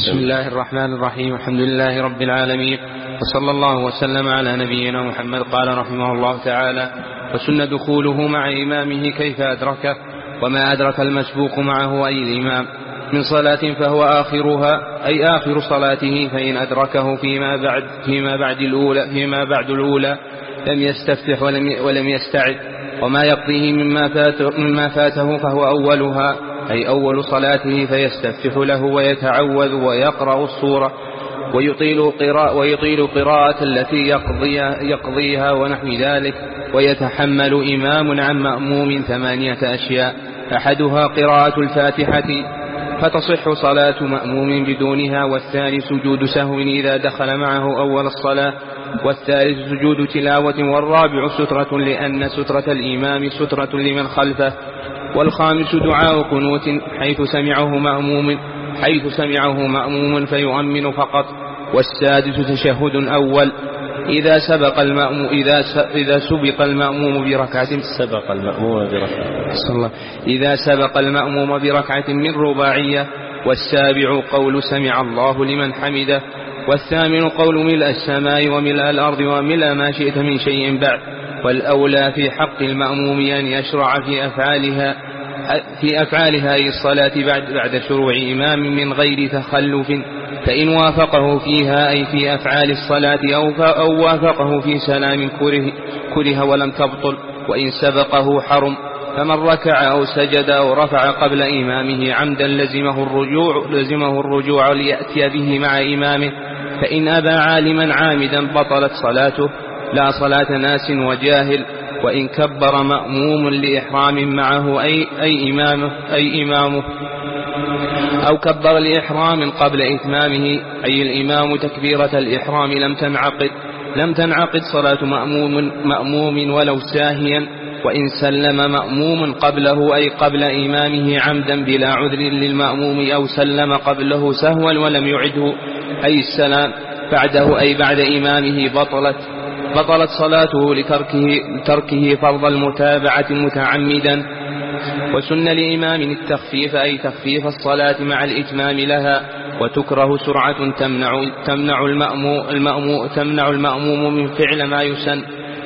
بسم الله الرحمن الرحيم. الحمد لله رب العالمين، وصلى الله وسلم على نبينا محمد. قال رحمه الله تعالى: وسن دخوله مع إمامه كيف أدركه، وما أدرك المسبوق معه أي الإمام من صلاة فهو آخرها أي آخر صلاته، فإن أدركه فيما بعد الأولى لم يستفتح ولم يستعد، وما يقضيه مما فاته فهو أولها أي أول صلاته، فيستفتح له ويتعوذ ويقرأ السورة ويطيل قراءة التي يقضيها ونحو ذلك، ويتحمل إمام عن مأموم 8 أشياء: أحدها قراءة الفاتحة فتصح صلاة مأموم بدونها، والثاني سجود سهو إذا دخل معه أول الصلاة، والثالث سجود تلاوة، والرابع سترة لأن سترة الإمام سترة لمن خلفه، والخامس دعاء قنوت حيث سمعه مأموم فيؤمن فقط، والسادس تشهد أول إذا سبق المأموم بركعة من رباعية، والسابع قول سمع الله لمن حمده، والثامن قول ملء السماء وملء الأرض وملء ما شئت من شيء بعد. والأولى في حق المأموم أن يشرع في أفعالها أي الصلاة بعد شروع إمام من غير تخلف، فإن وافقه فيها أي في أفعال الصلاة أو وافقه في سلام كره ولم تبطل، وإن سبقه حرم. فمن ركع أو سجد أو رفع قبل إمامه عمدا لزمه الرجوع ليأتي به مع إمامه، فإن أبى عالما عامدا بطلت صلاته لا صلاة ناس وجاهل. وإن كبر مأموم لإحرام معه أي إمامه أو كبر لإحرام قبل إتمامه أي الإمام تكبيرة الإحرام لم تنعقد صلاة مأموم ولو ساهيا. وإن سلم مأموم قبله أي قبل إمامه عمدا بلا عذر للمأموم، أو سلم قبله سهوا ولم يعده أي السلام بعده أي بعد إمامه بطلت صلاته لتركه فرض المتابعة متعمدا. وسن لإمام التخفيف أي تخفيف الصلاة مع الإتمام لها، وتكره سرعة تمنع المأموم من فعل ما يسن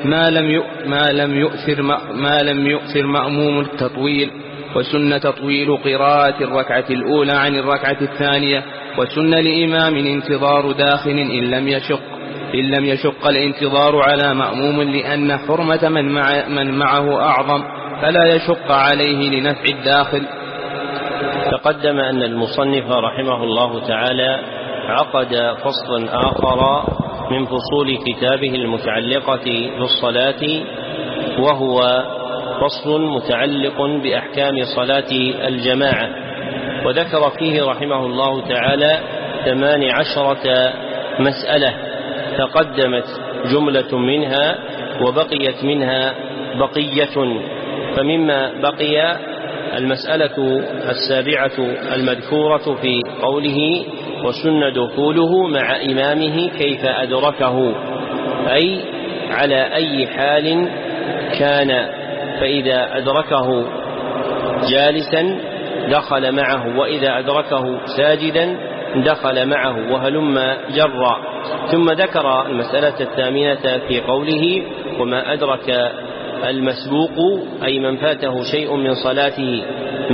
ما لم يؤثر مأموم التطويل. وسن تطويل قراءة الركعة الأولى عن الركعة الثانية. وسن لإمام انتظار داخل إن لم يشق الانتظار على مأموم، لأن حرمة من معه أعظم، فلا يشق عليه لنفع الداخل. تقدم أن المصنف رحمه الله تعالى عقد فصلا آخر من فصول كتابه المتعلقة بالصلاة، وهو فصل متعلق بأحكام صلاة الجماعة، وذكر فيه رحمه الله تعالى 18 مسألة، تقدمت جملة منها وبقيت منها بقية. فمما بقي المسألة 7 المذكورة في قوله: وسن دخوله مع إمامه كيف أدركه، أي على أي حال كان، فإذا أدركه جالسا دخل معه، وإذا أدركه ساجدا دخل معه، وهلم جرا. ثم ذكر المسألة 8 في قوله: وما أدرك المسبوق أي من فاته شيء من صلاته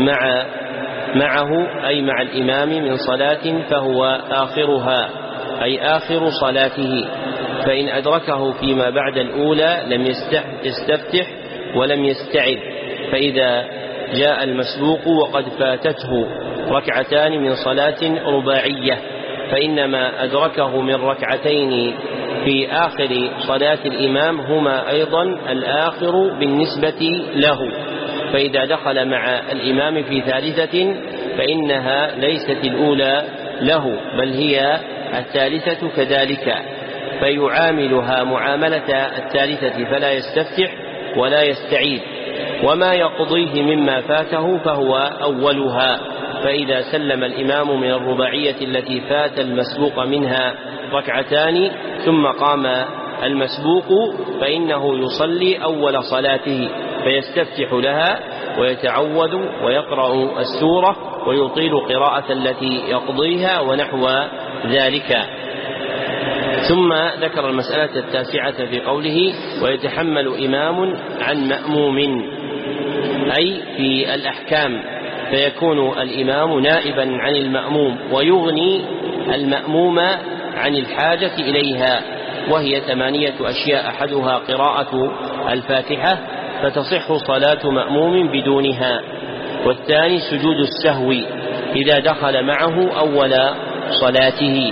معه أي مع الإمام من صلاة فهو آخرها أي آخر صلاته، فإن أدركه فيما بعد الأولى لم يستفتح ولم يستعد، فإذا جاء المسبوق وقد فاتته ركعتان من صلاة رباعية فإنما أدركه من ركعتين في آخر صلاة الإمام هما أيضا الآخر بالنسبة له، فإذا دخل مع الإمام في ثالثة فإنها ليست الأولى له بل هي الثالثة كذلك، فيعاملها معاملة الثالثة فلا يستفتح ولا يستعيد. وما يقضيه مما فاته فهو أولها، فإذا سلم الإمام من الرباعية التي فات المسبوق منها ركعتان ثم قام المسبوق فإنه يصلي أول صلاته، فيستفتح لها ويتعوذ ويقرأ السورة ويطيل قراءة التي يقضيها ونحو ذلك. ثم ذكر المسألة التاسعة في قوله ويتحمل إمام عن مأموم، أي في الأحكام، فيكون الإمام نائبا عن المأموم ويغني المأموم عن الحاجة إليها، وهي 8 أشياء، أحدها قراءة الفاتحة فتصح صلاة مأموم بدونها، والثاني سجود السهو إذا دخل معه أول صلاته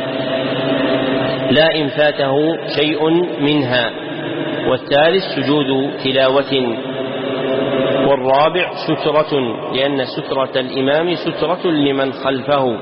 لا إن فاته شيء منها، والثالث سجود تلاوة، والرابع سترة، لأن سترة الإمام سترة لمن خلفه،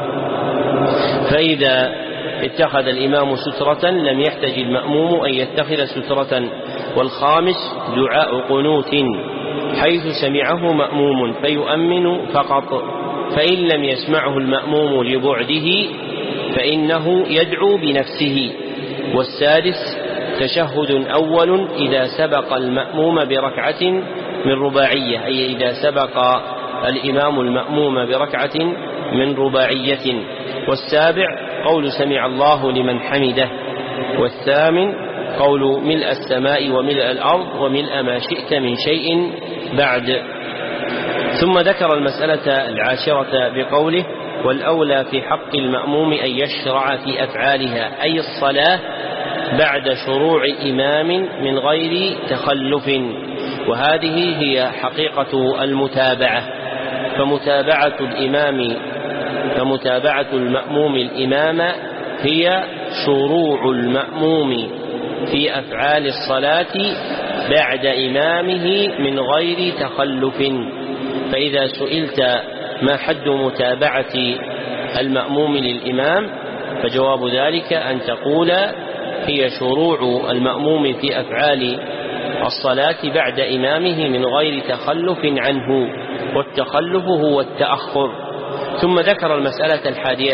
فإذا اتخذ الإمام سترة لم يحتج المأموم أن يتخذ سترة. والخامس دعاء قنوت حيث سمعه مأموم فيؤمن فقط، فإن لم يسمعه المأموم لبعده فإنه يدعو بنفسه. والسادس تشهد أول إذا سبق المأموم بركعة من رباعية، أي إذا سبق الإمام المأموم بركعة من رباعية. والسابع قول سمع الله لمن حمده. والثامن قول ملء السماء وملء الأرض وملء ما شئت من شيء بعد. ثم ذكر المسألة العاشرة بقوله والأولى في حق المأموم أن يشرع في أفعالها، أي الصلاة بعد شروع إمام من غير تخلف، وهذه هي حقيقة المتابعة. فمتابعة المأموم الإمام هي شروع المأموم في أفعال الصلاة بعد إمامه من غير تخلف. فإذا سئلت ما حد متابعة المأموم للإمام فجواب ذلك أن تقول هي شروع المأموم في أفعال الصلاة بعد إمامه من غير تخلف عنه، والتخلف هو التأخر. ثم ذكر المسألة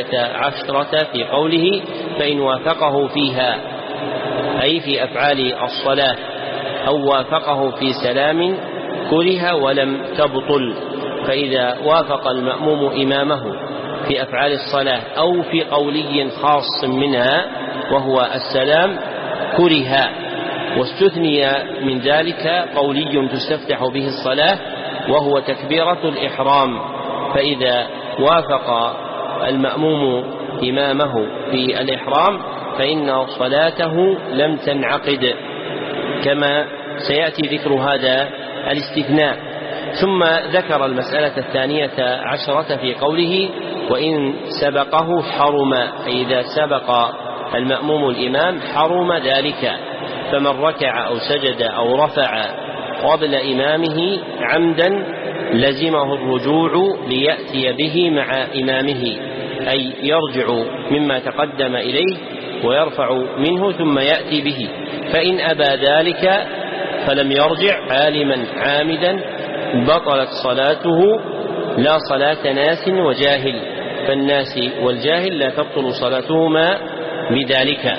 11 في قوله فإن وافقه فيها، أي في أفعال الصلاة، أو وافقه في سلام كره ولم تبطل. فإذا وافق المأموم إمامه في أفعال الصلاة أو في قولي خاص منها وهو السلام كره. واستثني من ذلك قولي تستفتح به الصلاة وهو تكبيرة الإحرام، فإذا وافق المأموم إمامه في الإحرام فإن صلاته لم تنعقد، كما سيأتي ذكر هذا الاستثناء. ثم ذكر المسألة 12 في قوله وإن سبقه حرم، أي إذا سبق المأموم الإمام حرم ذلك، فمن ركع أو سجد أو رفع قبل إمامه عمدا لزمه الرجوع ليأتي به مع إمامه، أي يرجع مما تقدم إليه ويرفع منه ثم يأتي به. فإن أبى ذلك فلم يرجع عالما عامدا بطلت صلاته، لا صلاة ناس وجاهل، فالناس والجاهل لا تبطل صلاتهما بذلك.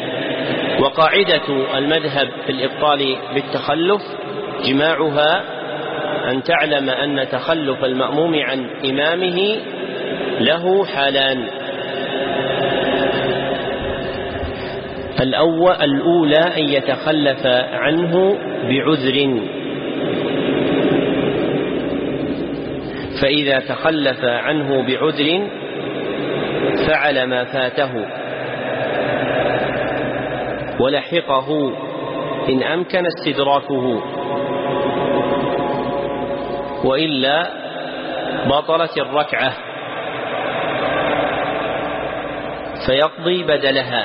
وقاعدة المذهب في الإبطال بالتخلف جماعها أن تعلم أن تخلف المأموم عن إمامه له حالان: الأولى أن يتخلف عنه بعذر، فإذا تخلف عنه بعذر فعل ما فاته ولحقه إن أمكن استدراكه، وإلا بطلت الركعة فيقضي بدلها.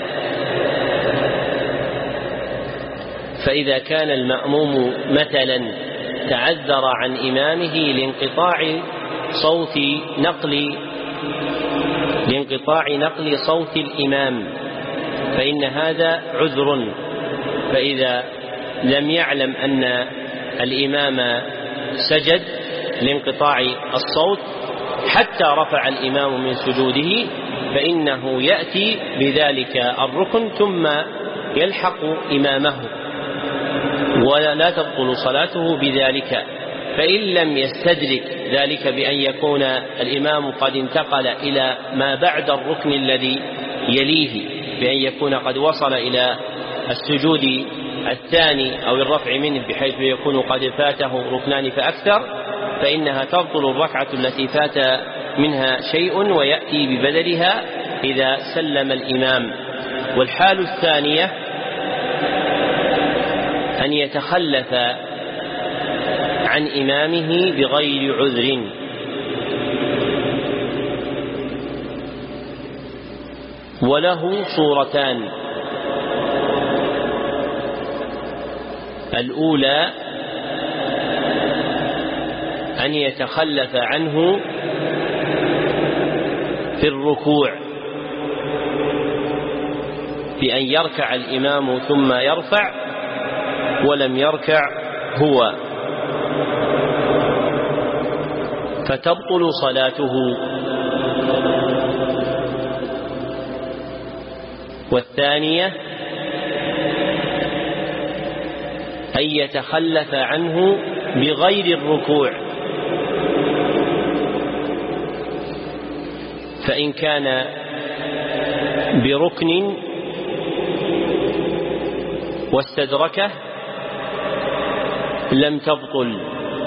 فإذا كان المأموم مثلا تعذر عن إمامه لانقطاع نقل صوت الإمام فإن هذا عذر، فإذا لم يعلم أن الإمام سجد لانقطاع الصوت حتى رفع الإمام من سجوده فإنه يأتي بذلك الركن ثم يلحق إمامه. ولا تبطل صلاته بذلك. فإن لم يستدرك ذلك بأن يكون الإمام قد انتقل إلى ما بعد الركن الذي يليه، بأن يكون قد وصل إلى السجود الثاني أو الرفع منه بحيث يكون قد فاته ركنان فأكثر، فإنها تبطل الركعة التي فات منها شيء ويأتي ببدلها إذا سلم الإمام. والحال الثانية أن يتخلف عن إمامه بغير عذر، وله صورتان: الأولى أن يتخلف عنه في الركوع بأن يركع الإمام ثم يرفع ولم يركع هو، فتبطل صلاته. والثانية أن يتخلف عنه بغير الركوع، فإن كان بركن واستدركه لم تبطل،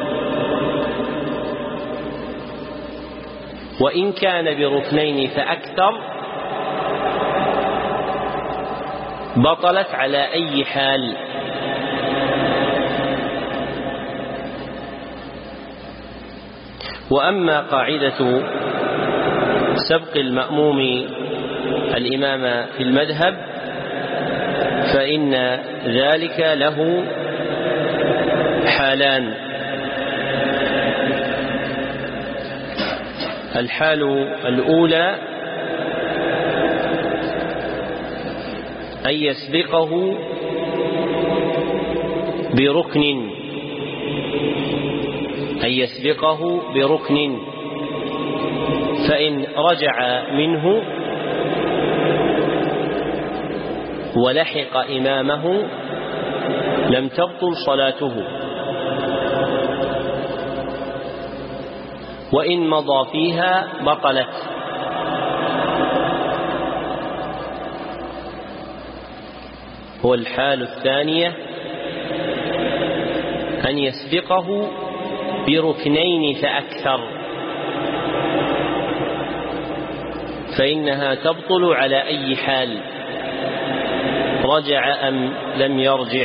وإن كان بركنين فأكثر بطلت على أي حال. وأما قاعدة سبق المأموم الإمام في المذهب فإن ذلك له حالان: الحال الأولى أن يسبقه بركن، فإن رجع منه ولحق إمامه لم تبطل صلاته، وإن مضى فيها بطلت. والحال الثانية أن يسبقه بركنين فأكثر، فإنها تبطل على أي حال، رجع أم لم يرجع.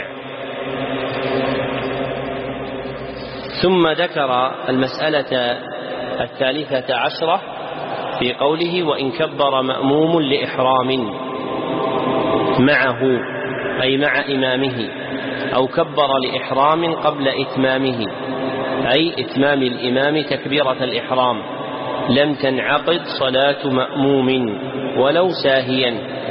ثم ذكر المسألة 13 في قوله: وإن كبر مأموم لإحرام معه، أي مع إمامه، أو كبر لإحرام قبل إتمامه، أي إتمام الإمام تكبيرة الإحرام، لم تنعقد صلاة مأموم ولو ساهيا.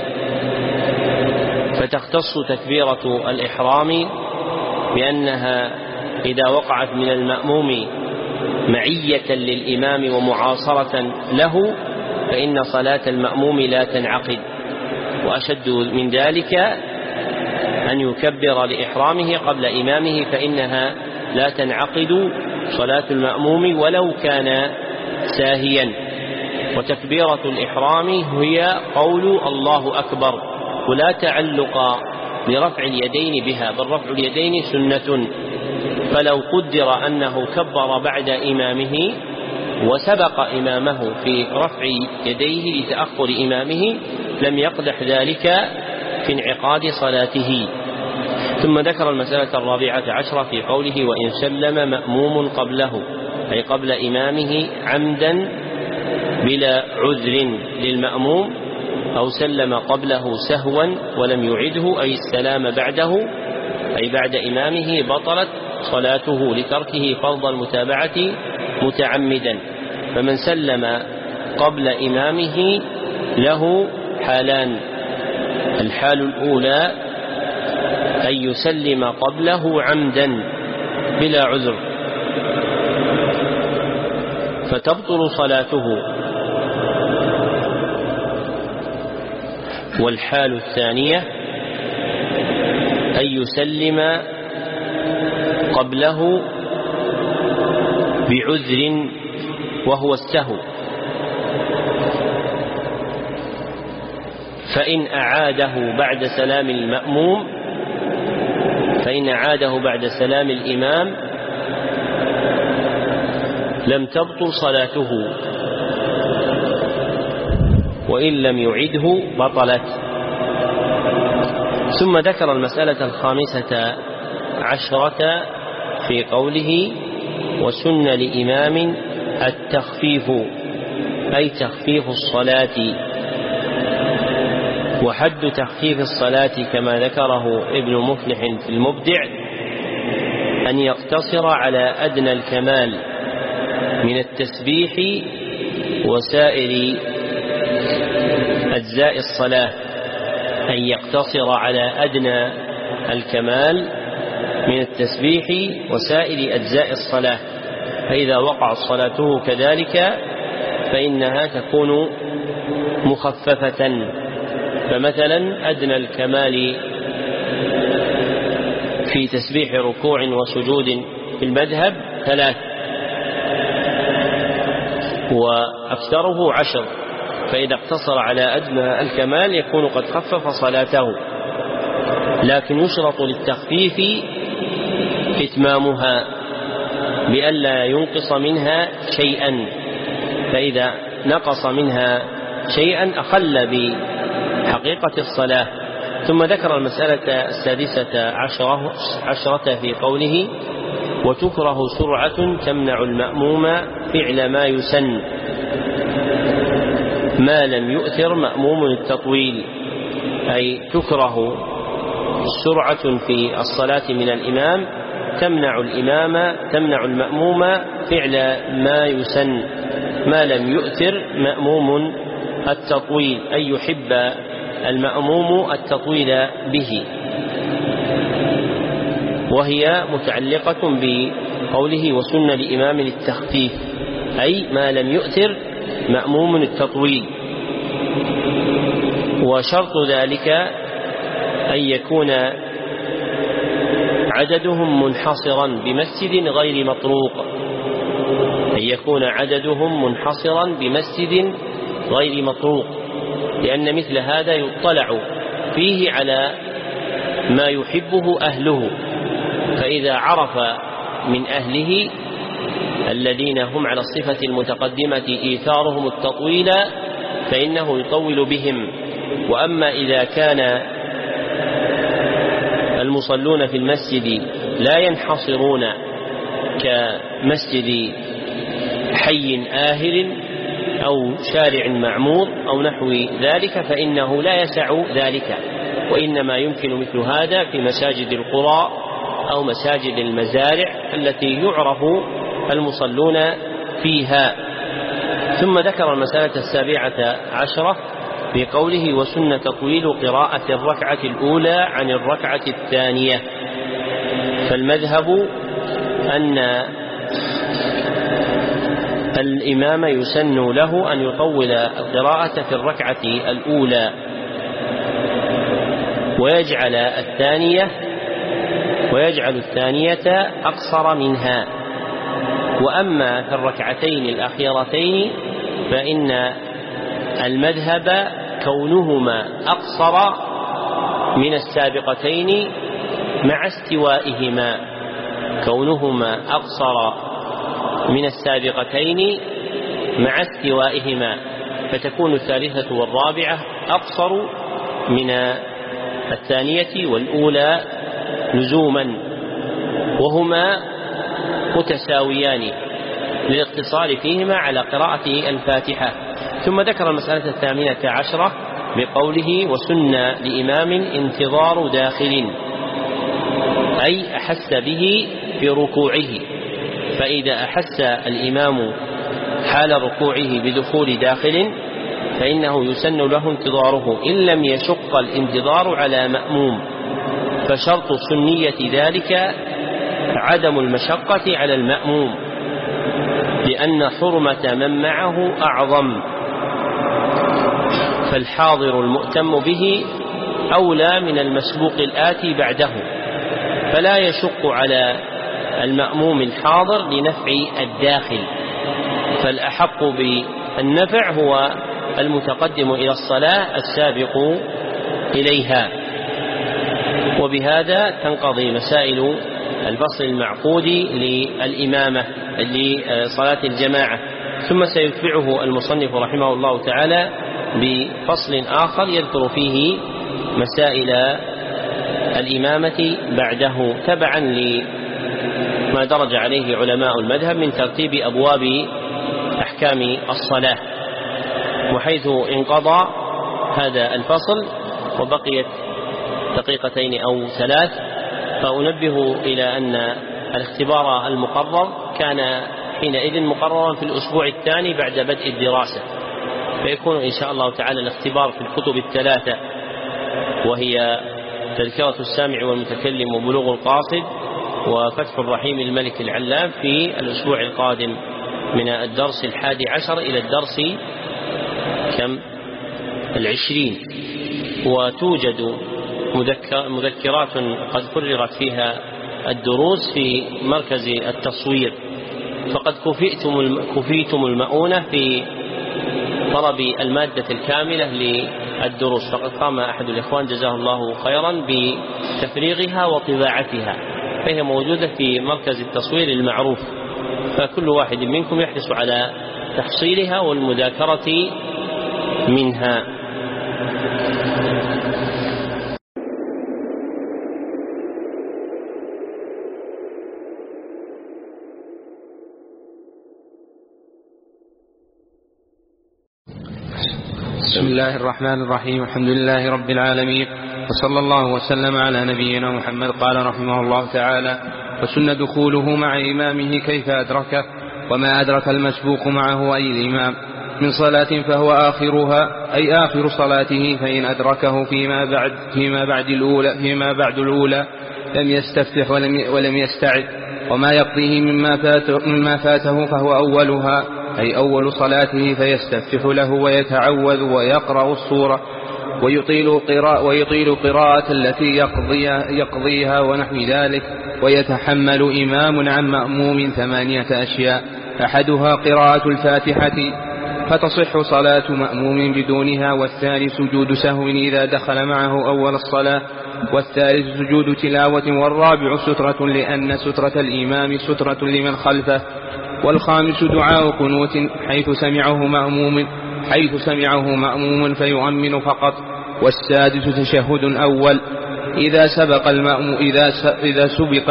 فتختص تكبيرة الإحرام بأنها إذا وقعت من المأموم معية للإمام ومعاصرة له فإن صلاة المأموم لا تنعقد. وأشد من ذلك أن يكبر لإحرامه قبل إمامه، فإنها لا تنعقد صلاة المأموم ولو كان ساهيا. وتكبيرة الإحرام هي قول الله أكبر، ولا تعلق لرفع اليدين بها، بل رفع اليدين سنة. فلو قدر أنه كبر بعد إمامه وسبق إمامه في رفع يديه لتأخر إمامه لم يقدح ذلك في انعقاد صلاته. ثم ذكر المسألة 14 في قوله: وإن سلم مأموم قبله، أي قبل إمامه عمدا بلا عذر للمأموم، أو سلم قبله سهوا ولم يعده، أي السلام بعده، أي بعد إمامه، بطلت صلاته لتركه فرض المتابعة متعمدا. فمن سلم قبل إمامه له حالان: الحال الأولى أن يسلم قبله عمدا بلا عذر فتبطل صلاته. والحال الثانية أن يسلم قبله بعذر وهو السهو، فإن أعاده بعد سلام الإمام لم تبطل صلاته، وإن لم يعده بطلت. ثم ذكر المسألة 15 في قوله: وسن لإمام التخفيف، أي تخفيف الصلاة. وحد تخفيف الصلاة كما ذكره ابن مفلح في المبدع أن يقتصر على أدنى الكمال من التسبيح وسائر أجزاء الصلاة، أن يقتصر على أدنى الكمال من التسبيح وسائر أجزاء الصلاة، فإذا وقعت صلاته كذلك فإنها تكون مخففة. فمثلا أدنى الكمال في تسبيح ركوع وسجود في المذهب 3، وأكثره 10، فإذا اقتصر على أدنى الكمال يكون قد خفف صلاته، لكن يشرط للتخفيف إتمامها بألا ينقص منها شيئا، فإذا نقص منها شيئا أخل بحقيقة الصلاة. ثم ذكر المسألة 16 في قوله: وتكره سرعة تمنع المأموم فعل ما يسن ما لم يؤثر مأموم التطويل، أي تكره سرعة في الصلاة من الإمام تمنع المأموم فعل ما يسن ما لم يؤثر مأموم التطويل، أي يحب المأموم التطويل به، وهي متعلقة بقوله: وسن لإمام التخفيف، أي ما لم يؤثر مأموم التطويل. وشرط ذلك أن يكون عددهم منحصرا بمسجد غير مطروق، لأن مثل هذا يطلع فيه على ما يحبه أهله، فإذا عرف من أهله الذين هم على الصفة المتقدمة إيثارهم التطويل فإنه يطول بهم. وأما إذا كان المصلون في المسجد لا ينحصرون كمسجد حي آهل أو شارع معمور أو نحو ذلك فإنه لا يسع ذلك، وإنما يمكن مثل هذا في مساجد القرى أو مساجد المزارع التي يعرف المصلون فيها. ثم ذكر المسألة 17 في قوله: وسن تطويل قراءة الركعة الأولى عن الركعة الثانية. فالمذهب أن الإمام يسن له أن يطول القراءة في الركعة الأولى ويجعل الثانية أقصر منها. وأما في الركعتين الأخيرتين فإن المذهب كونهما أقصر من السابقتين مع استوائهما فتكون الثالثة والرابعة أقصر من الثانية والأولى لزوما، وهما متساويان للاقتصار فيهما على قراءة الفاتحة. ثم ذكر المسألة 18 بقوله: وسن لإمام انتظار داخل، أي أحس به في ركوعه، فإذا أحس الإمام حال ركوعه بدخول داخل فإنه يسن له انتظاره إن لم يشق الانتظار على مأموم. فشرط سنية ذلك عدم المشقة على المأموم، لأن حرمة من معه أعظم، فالحاضر المؤتم به أولى من المسبوق الآتي بعده، فلا يشق على المأموم الحاضر لنفع الداخل، فالأحق بالنفع هو المتقدم إلى الصلاة السابق إليها. وبهذا تنقضي مسائل الفصل المعقود للإمامة لصلاة الجماعة. ثم سيتبعه المصنف رحمه الله تعالى بفصل آخر يذكر فيه مسائل الإمامة بعده تبعا لما درج عليه علماء المذهب من ترتيب أبواب أحكام الصلاة. وحيث انقضى هذا الفصل وبقيت دقيقتين أو 3 فأنبه إلى أن الاختبار المقرر كان حينئذ مقررا في الأسبوع الثاني بعد بدء الدراسة، فيكون إن شاء الله تعالى الاختبار في الكتب ال3 وهي تذكرة السامع والمتكلم وبلوغ القاصد وفتح الرحيم الملك العلام في الأسبوع القادم من الدرس 11 إلى الدرس 20. وتوجد مذكرات قد قررت فيها الدروس في مركز التصوير، فقد كفيتم المؤونة في طلب المادة الكاملة للدروس، فقد قام أحد الإخوان جزاه الله خيرا بتفريغها وطباعتها، فهي موجودة في مركز التصوير المعروف، فكل واحد منكم يحرص على تحصيلها والمذاكرة منها. بسم الله الرحمن الرحيم. الحمد لله رب العالمين، وصلى الله وسلم على نبينا محمد. قال رحمه الله تعالى: وسن دخوله مع إمامه كيف أدركه، وما أدرك المسبوق معه أي الإمام من صلاة فهو آخرها أي آخر صلاته، فإن أدركه فيما بعد الأولى لم يستفتح ولم يستعد، وما يقضيه مما فاته فهو أولها أي أول صلاته، فيستفتح له ويتعوذ ويقرأ السورة ويطيل قراءة التي يقضيها ونحو ذلك، ويتحمل إمام عن مأموم 8 أشياء: أحدها قراءة الفاتحة فتصح صلاة مأموم بدونها، والثاني سجود سهو إذا دخل معه أول الصلاة، والثالث سجود تلاوة، والرابع سترة لأن سترة الإمام سترة لمن خلفه، والخامس دعاء قنوت حيث سمعه مأموم فيؤمن فقط، والسادس تشهد أول إذا سبق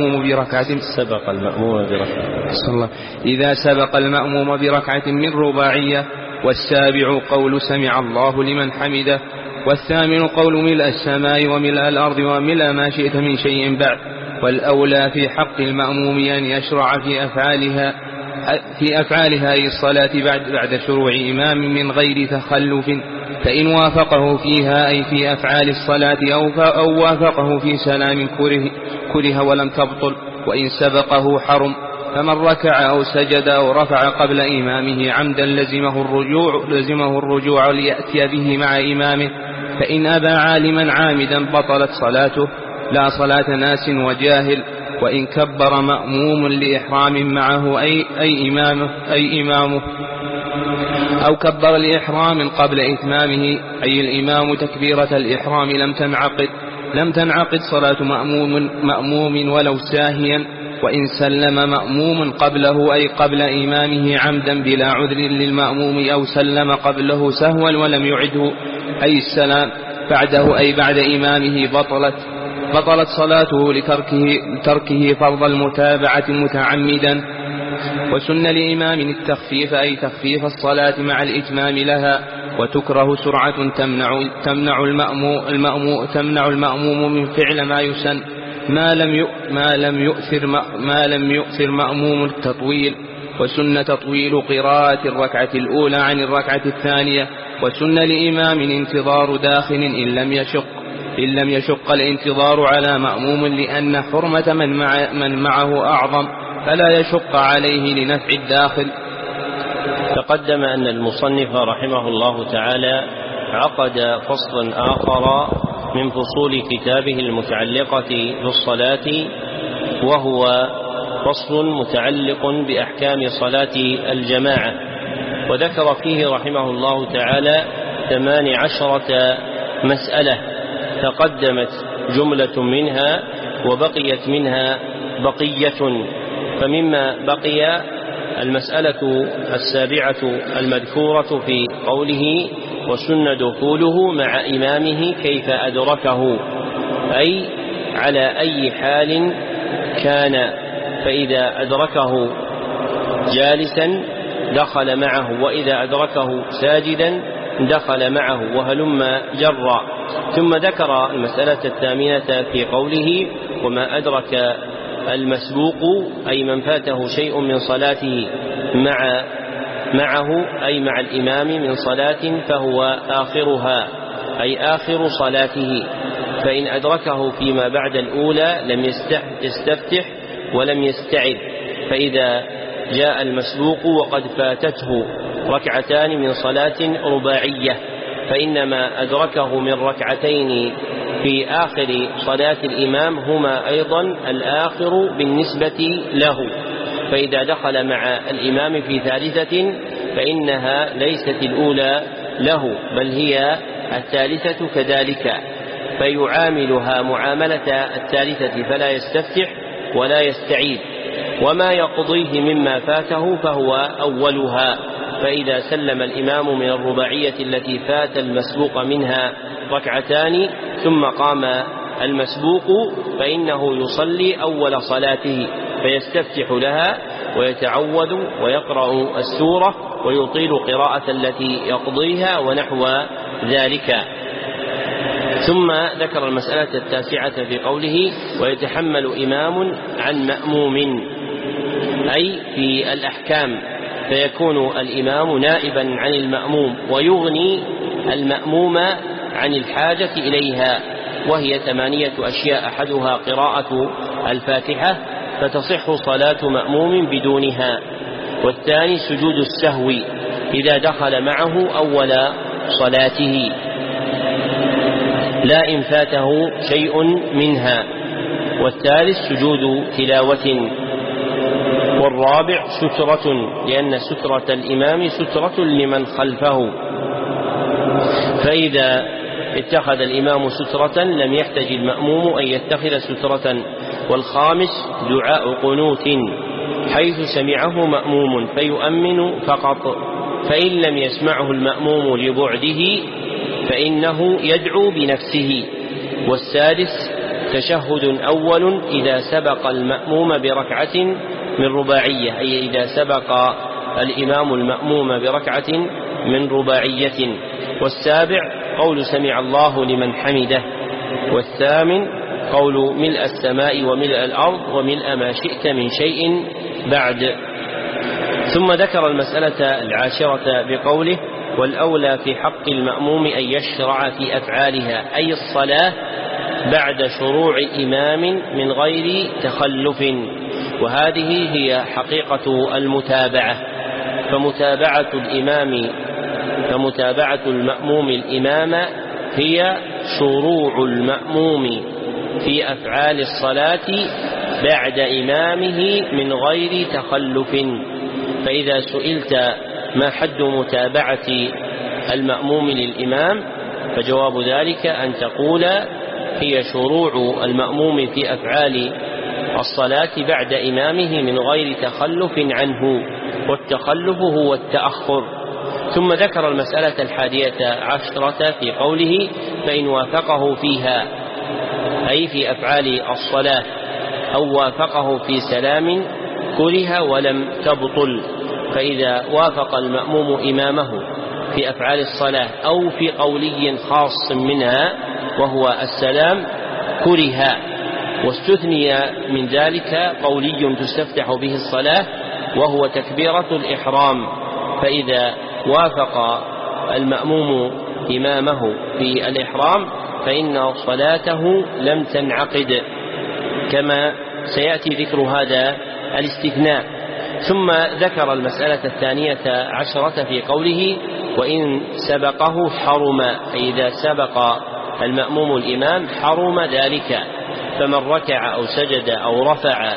المأموم بركعة من رباعية، والسابع قول سمع الله لمن حمده، والثامن قول ملء السماء وملء الأرض وملء ما شئت من شيء بعد. والأولى في حق المأموم أن يشرع في أفعالها أي الصلاة بعد شروع إمام من غير تخلف، فإن وافقه فيها أي في أفعال الصلاة أو وافقه في سلام كره ولم تبطل، وإن سبقه حرم. فمن ركع أو سجد أو رفع قبل إمامه عمدا لزمه الرجوع ليأتي به مع إمامه، فإن أبى عالما عامدا بطلت صلاته لا صلاة ناس وجاهل. وإن كبر مأموم لإحرام معه أي إمامه أو كبر لإحرام قبل إتمامه أي الإمام تكبيرة الإحرام لم تنعقد صلاة مأموم ولو ساهيا. وإن سلم مأموم قبله أي قبل إمامه عمدا بلا عذر للمأموم أو سلم قبله سهوا ولم يعده أي السلام بعده أي بعد إمامه بطلت صلاته لتركه فرض المتابعة متعمدا. وسن لإمام التخفيف أي تخفيف الصلاة مع الإتمام لها، وتكره سرعة تمنع المأموم من فعل ما يسن ما لم يؤثر مأموم التطويل. وسن تطويل قراءة الركعة الأولى عن الركعة الثانية. وسن لإمام انتظار داخل إن لم يشق الانتظار على مأموم، لأن حرمة من معه أعظم فلا يشق عليه لنفع الداخل. تقدم أن المصنف رحمه الله تعالى عقد فصلا آخر من فصول كتابه المتعلقة بالصلاة، وهو فصل متعلق بأحكام صلاة الجماعة، وذكر فيه رحمه الله تعالى 18 مسألة، تقدمت جملة منها وبقيت منها بقية. فمما بقي المسألة 7 المذكورة في قوله وسن دخوله مع إمامه كيف أدركه، أي على أي حال كان، فإذا أدركه جالسا دخل معه، وإذا أدركه ساجدا دخل معه، وهلم جرا. ثم ذكر المسألة 8 في قوله وما أدرك المسبوق، أي من فاته شيء من صلاته معه أي مع الإمام من صلاة فهو آخرها، أي آخر صلاته، فإن أدركه فيما بعد الأولى لم يستفتح ولم يستعد، فإذا جاء المسبوق وقد فاتته ركعتان من صلاة رباعية فإنما أدركه من ركعتين في آخر صلاة الإمام هما أيضا الآخر بالنسبة له، فإذا دخل مع الإمام في ثالثة فإنها ليست الأولى له بل هي الثالثة كذلك، فيعاملها معاملة الثالثة فلا يستفتح ولا يستعيد. وما يقضيه مما فاته فهو أولها، فإذا سلم الإمام من الرباعية التي فات المسبوق منها ركعتان ثم قام المسبوق فإنه يصلي أول صلاته فيستفتح لها ويتعوذ ويقرأ السورة ويطيل قراءة التي يقضيها ونحو ذلك. ثم ذكر المسألة 9 في قوله ويتحمل إمام عن مأموم، أي في الأحكام، فيكون الإمام نائبا عن المأموم ويغني المأموم عن الحاجة إليها، وهي 8 أشياء، أحدها قراءة الفاتحة فتصح صلاة مأموم بدونها، والثاني سجود السهو إذا دخل معه أول صلاته لا إن فاته شيء منها، والثالث سجود تلاوة، والرابع سترة لأن سترة الإمام سترة لمن خلفه، فإذا اتخذ الإمام سترة لم يحتج المأموم أن يتخذ سترة. والخامس دعاء قنوت حيث سمعه مأموم فيؤمن فقط، فإن لم يسمعه المأموم لبعده فإنه يدعو بنفسه. والسادس تشهد أول إذا سبق المأموم بركعة من رباعية، أي إذا سبق الإمام المأموم بركعة من رباعية. والسابع قول سمع الله لمن حمده. والثامن قول ملء السماء وملء الأرض وملء ما شئت من شيء بعد. ثم ذكر المسألة 10 بقوله والأولى في حق المأموم أن يشرع في أفعالها، أي الصلاة بعد شروع إمام من غير تخلف، وهذه هي حقيقة المتابعة، فمتابعة المأموم الإمام هي شروع المأموم في أفعال الصلاة بعد إمامه من غير تخلف. فإذا سئلت ما حد متابعة المأموم للإمام فجواب ذلك أن تقول هي شروع المأموم في أفعال الصلاة بعد إمامه من غير تخلف عنه، والتخلف هو التأخر. ثم ذكر المسألة 11 في قوله فإن وافقه فيها، أي في أفعال الصلاة، أو وافقه في سلام كره ولم تبطل، فإذا وافق المأموم إمامه في أفعال الصلاة أو في قولي خاص منها وهو السلام كره. واستثني من ذلك قولي تستفتح به الصلاة وهو تكبيرة الإحرام، فإذا وافق المأموم إمامه في الإحرام فإن صلاته لم تنعقد، كما سيأتي ذكر هذا الاستثناء. ثم ذكر المسألة 12 في قوله وإن سبقه حرم، أي إذا سبق المأموم الإمام حرم ذلك، فمن ركع أو سجد أو رفع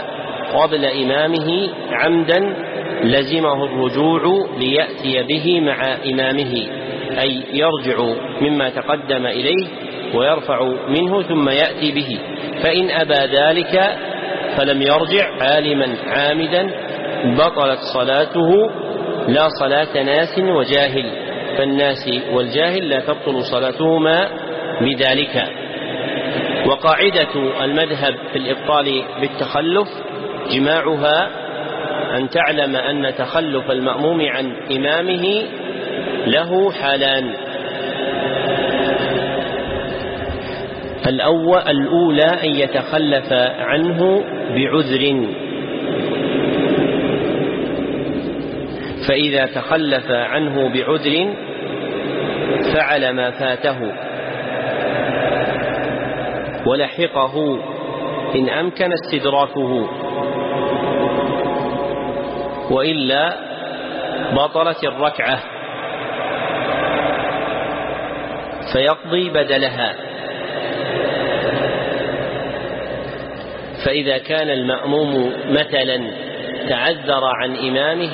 قبل إمامه عمدا لزمه الرجوع ليأتي به مع إمامه، أي يرجع مما تقدم إليه ويرفع منه ثم يأتي به. فإن أبى ذلك فلم يرجع عالما عامدا بطلت صلاته لا صلاة ناس وجاهل، فالناس والجاهل لا تبطل صلاتهما بذلك. وقاعدة المذهب في الإبطال بالتخلف جماعها أن تعلم أن تخلف المأموم عن إمامه له حالان: الأولى أن يتخلف عنه بعذر، فإذا تخلف عنه بعذر فعل ما فاته ولحقه إن أمكن استدراكه، وإلا بطلت الركعة فيقضي بدلها. فإذا كان المأموم مثلا تعذر عن إمامه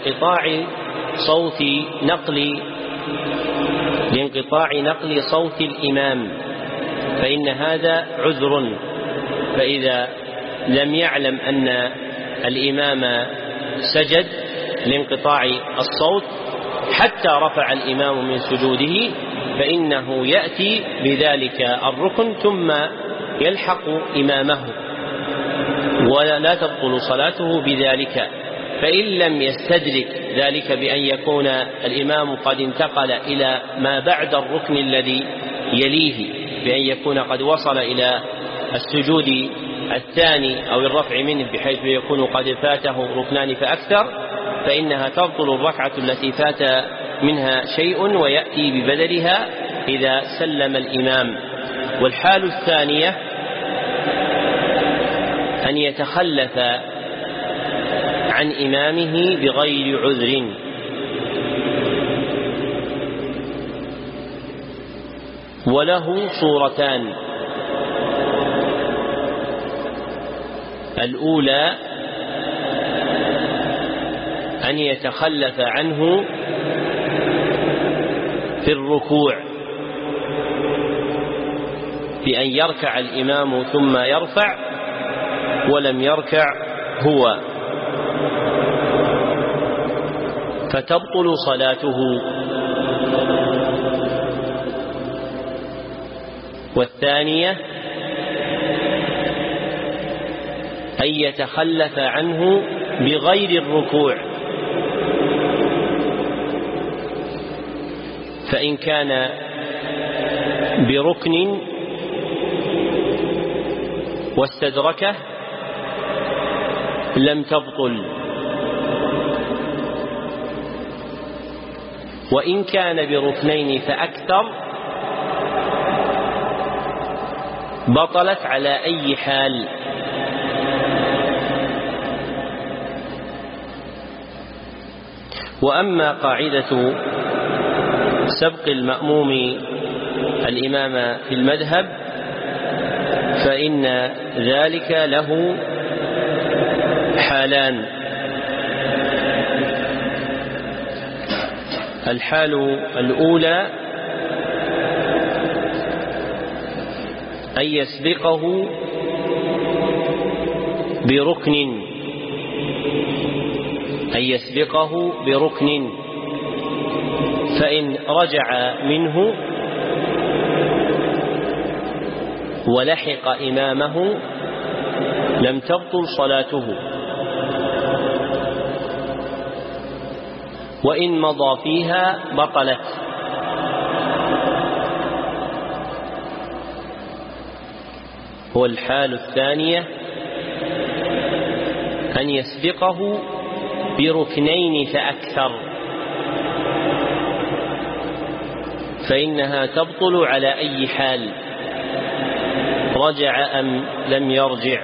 لانقطاع نقل صوت الإمام فإن هذا عذر، فإذا لم يعلم أن الإمام سجد لانقطاع الصوت حتى رفع الإمام من سجوده فإنه يأتي بذلك الركن ثم يلحق إمامه ولا تبطل صلاته بذلك. فإن لم يستدرك ذلك بأن يكون الإمام قد انتقل إلى ما بعد الركن الذي يليه، بأن يكون قد وصل إلى السجود الثاني أو الرفع منه بحيث يكون قد فاته ركنان فأكثر، فإنها تبطل الركعة التي فات منها شيء ويأتي ببدلها إذا سلم الإمام. والحال الثانية أن يتخلف عن إمامه بغير عذر، وله صورتان: الأولى أن يتخلف عنه في الركوع بأن يركع الإمام ثم يرفع ولم يركع هو فتبطل صلاته. والثانية أن يتخلف عنه بغير الركوع، فإن كان بركن واستدركه لم تبطل، وإن كان بركنين فأكثر بطلت على أي حال. وأما قاعدة سبق المأموم الإمام في المذهب فإن ذلك له حالان: الحال الأولى أن يسبقه بركن، فإن رجع منه ولحق إمامه لم تبطل صلاته، وإن مضى فيها بطلت. والحال الثانية أن يسبقه بركنين فأكثر، فإنها تبطل على أي حال، رجع أم لم يرجع.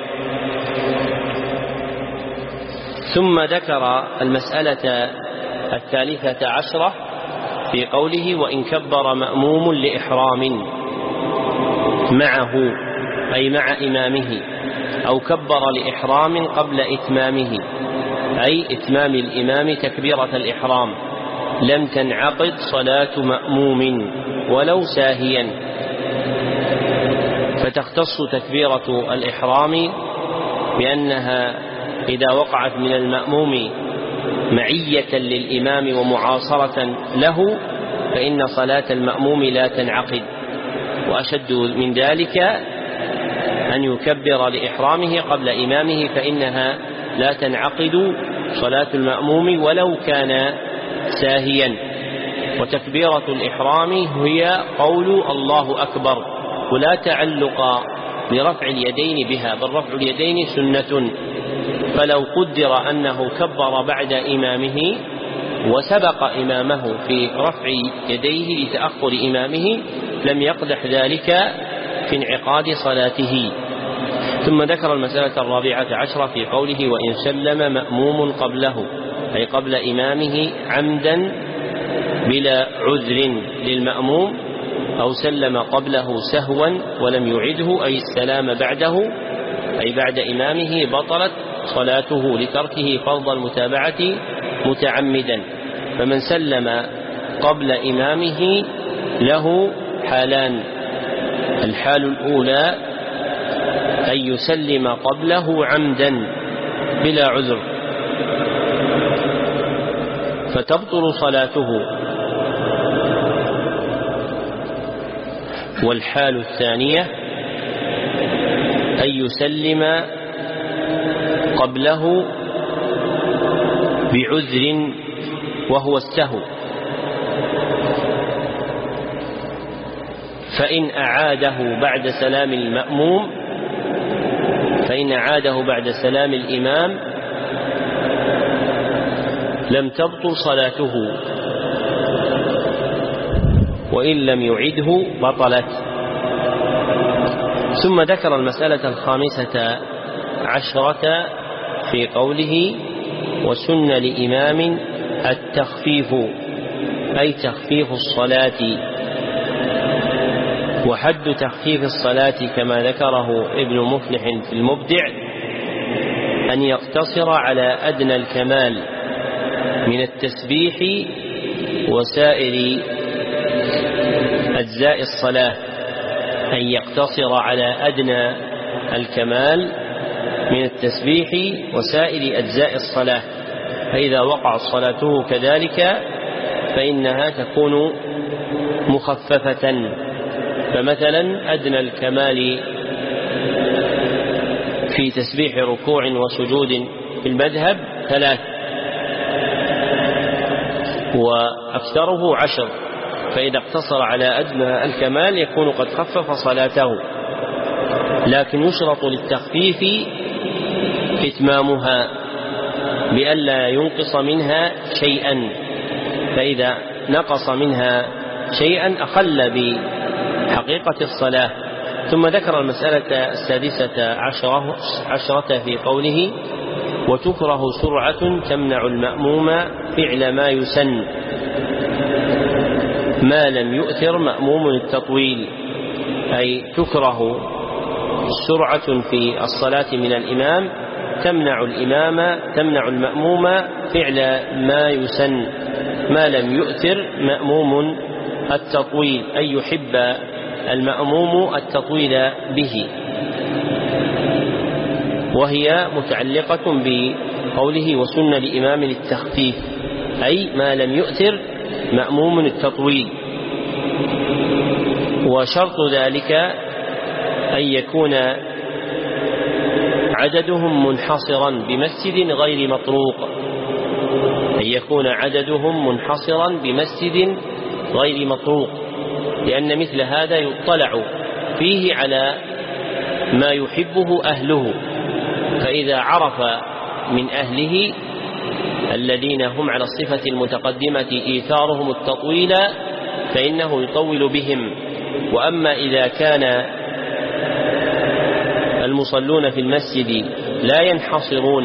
ثم ذكر المسألة 13 في قوله: وإن كبر مأموم لإحرام معه أي مع إمامه أو كبر لإحرام قبل إتمامه، أي إتمام الإمام تكبيرة الإحرام، لم تنعقد صلاة مأموم ولو ساهيا. فتختص تكبيرة الإحرام بأنها إذا وقعت من المأموم معية للإمام ومعاصرة له فإن صلاة المأموم لا تنعقد. وأشد من ذلك أن يكبر لإحرامه قبل إمامه فإنها لا تنعقد صلاة المأموم ولو كان ساهيا. وتكبيرة الإحرام هي قول الله أكبر، ولا تعلق لرفع اليدين بها، بل رفع اليدين سنة. فلو قدر أنه كبر بعد إمامه وسبق إمامه في رفع يديه لتأخر إمامه لم يقدح ذلك في انعقاد صلاته. ثم ذكر المسألة 14 في قوله وإن سلم مأموم قبله، أي قبل إمامه عمدا بلا عذر للمأموم، أو سلم قبله سهوا ولم يعده، أي السلام بعده أي بعد إمامه، بطلت صلاته لتركه فرض المتابعة متعمدا. فمن سلم قبل إمامه له حالان: الحال الأولى أن يسلم قبله عمدا بلا عذر فتبطل صلاته، والحال الثانية أن يسلم قبله بعذر وهو السهو، فإن أعاده بعد سلام الإمام لم تبطل صلاته، وإن لم يعده بطلت. ثم ذكر المسألة 15 في قوله وسن لإمام التخفيف، أي تخفيف الصلاة. وحد تخفيف الصلاة كما ذكره ابن مفلح في المبدع أن يقتصر على أدنى الكمال من التسبيح وسائر أجزاء الصلاة، أن يقتصر على أدنى الكمال من التسبيح وسائر أجزاء الصلاة، فإذا وقعت صلاته كذلك فإنها تكون مخففة. فمثلا أدنى الكمال في تسبيح ركوع وسجود في المذهب 3 وأكثره 10، فإذا اقتصر على أدنى الكمال يكون قد خفف صلاته. لكن يشرط للتخفيف إتمامها بألا ينقص منها شيئا، فإذا نقص منها شيئا أخل بحقيقة الصلاة. ثم ذكر المسألة 16 في قوله وتكره سرعة تمنع المأموم فعل ما يسن ما لم يؤثر مأموم التطويل، أي تكره سرعة في الصلاة من الإمام تمنع المأموم فعل ما يسن ما لم يؤثر مأموم التطويل، أي يحب المأموم التطويل به، وهي متعلقة بقوله وسن لإمام التخفيف، أي ما لم يؤثر مأموم التطويل. وشرط ذلك أن يكون عددهم منحصرا بمسجد غير مطروق، لأن مثل هذا يطلع فيه على ما يحبه أهله، فإذا عرف من أهله الذين هم على الصفة المتقدمة إيثارهم التطويل فإنه يطول بهم. وأما إذا كان المصلون في المسجد لا ينحصرون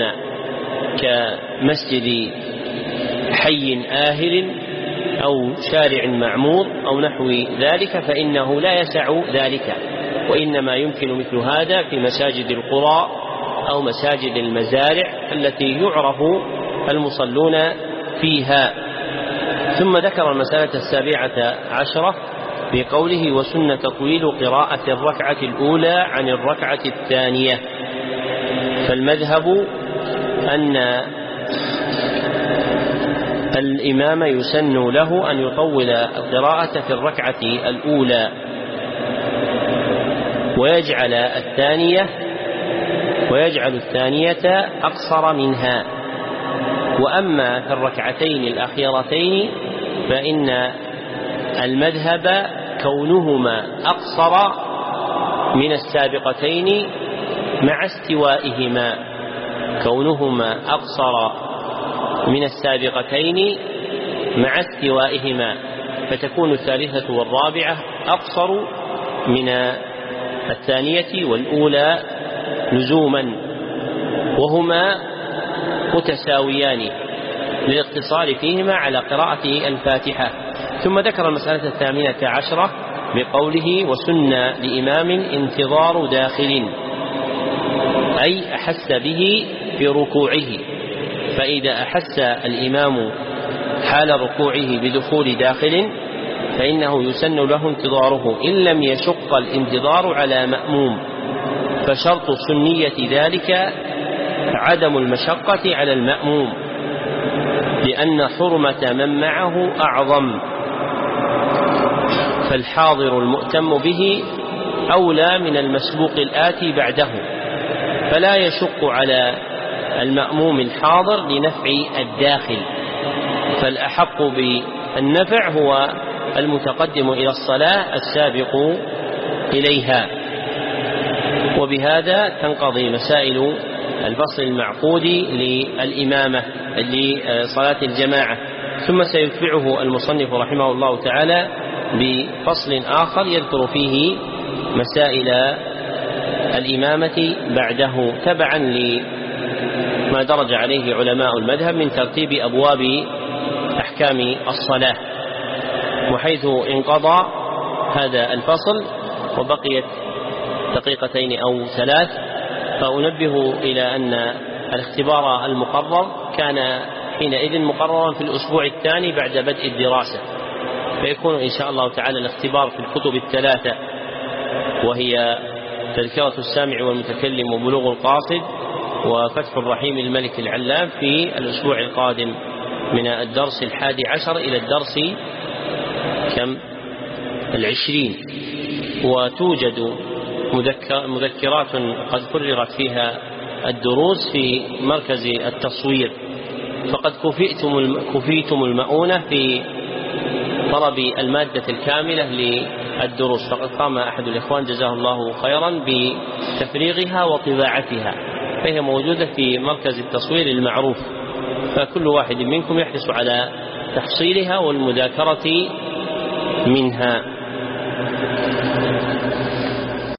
كمسجد حي آهل أو شارع معمور أو نحو ذلك فإنه لا يسع ذلك، وإنما يمكن مثل هذا في مساجد القرى أو مساجد المزارع التي يعرف المصلون فيها. ثم ذكر المسألة 17 في قوله وسن تطويل قراءة الركعة الأولى عن الركعة الثانية. فالمذهب أن الإمام يسن له أن يطول القراءة في الركعة الأولى ويجعل الثانية أقصر منها. وأما في الركعتين الأخيرتين فإن المذهب كونهما أقصر من السابقتين مع استوائهما فتكون الثالثة والرابعة أقصر من الثانية والأولى لزوما، وهما متساويان للاقتصار فيهما على قراءة الفاتحة. ثم ذكر المسألة 18 بقوله وسن لإمام انتظار داخل، أي أحس به في ركوعه، فإذا أحس الإمام حال ركوعه بدخول داخل فإنه يسن له انتظاره إن لم يشق الانتظار على مأموم، فشرط سنية ذلك عدم المشقة على المأموم، لأن حرمة من معه أعظم، فالحاضر المؤتم به أولى من المسبوق الآتي بعده، فلا يشق على المأموم الحاضر لنفع الداخل، فالأحق بالنفع هو المتقدم إلى الصلاة السابق إليها. وبهذا تنقضي مسائل الفصل المعقود للإمامة لصلاة الجماعة. ثم سيتبعه المصنف رحمه الله تعالى بفصل آخر يذكر فيه مسائل الإمامة بعده تبعا لما درج عليه علماء المذهب من ترتيب أبواب أحكام الصلاة. وحيث انقضى هذا الفصل وبقيت 2 أو 3 فأنبه إلى أن الاختبار المقرر كان حينئذ مقررا في الأسبوع الثاني بعد بدء الدراسة، فيكون إن شاء الله تعالى الاختبار في الكتب 3 وهي تذكرة السامع والمتكلم وبلوغ القاصد وفتح الرحيم الملك العلام في الأسبوع القادم من الدرس 11 إلى الدرس 20. وتوجد مذكرات قد فرغت فيها الدروس في مركز التصوير، فقد كفيتم المؤونة في طلب المادة الكاملة للدروس، فقد قام أحد الإخوان جزاه الله خيرا بتفريغها وطباعتها، فهي موجودة في مركز التصوير المعروف، فكل واحد منكم يحرص على تحصيلها والمذاكرة منها.